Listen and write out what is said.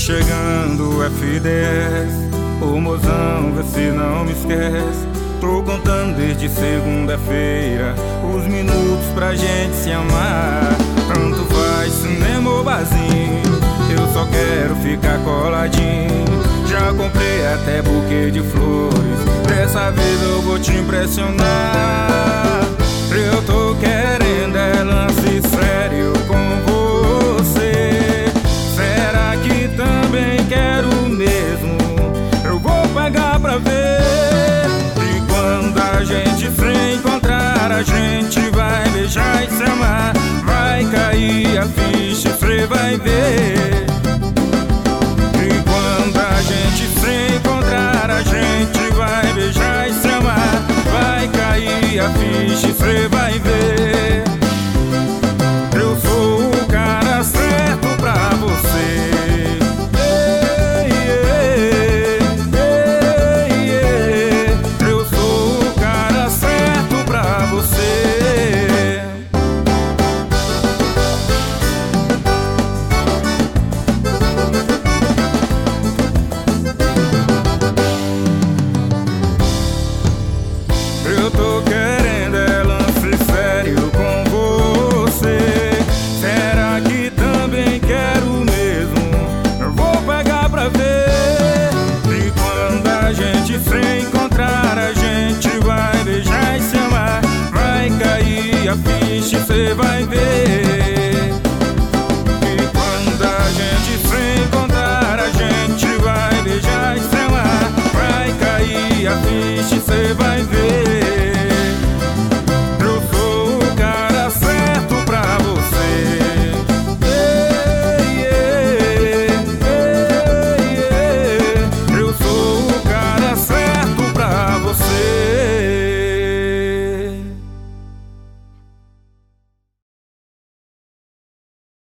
chegando o FDS. Ô mozão, vê se não me esquece. Tô contando desde segunda-feira os minutos pra gente se amar. Tanto faz cinema ou barzinho, eu só quero ficar coladinho. Já comprei até buquê de flores, dessa vez eu vou te impressionar. Eu tô querendo é lance sério com você. Será que também quero mesmo? Eu vou pagar pra ver. E quando a gente se encontrar, a gente vai beijar e se amar. Vai cair a ficha, cê vai ver. E quando a gente se encontrar, a gente vai beijar e se amar. Vai cair a ficha, cê vai ver. Eu sou o cara certo pra você. Eu sou o cara certo pra você. Eu tô querendo é lance sério com você. Será que também quero mesmo? Eu vou pegar pra ver. E quando a gente se